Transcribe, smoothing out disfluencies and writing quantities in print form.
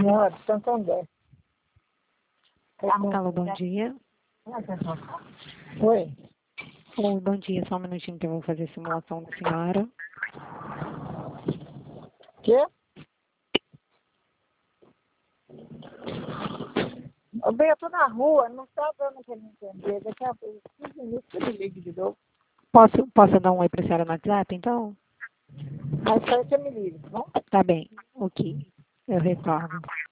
Não, é de Santander. Alô, bom dia. Oi. Oi, bom dia. Só um minutinho que eu vou fazer a simulação da senhora. Quê? Ô, bem, eu tô na rua, não tá dando pra me entender. Daqui a 15 minutos eu me ligo de novo. Posso dar um oi pra senhora no WhatsApp, então? Mas aí você me liga, tá bom? Tá bem. Ok. Eu retorno.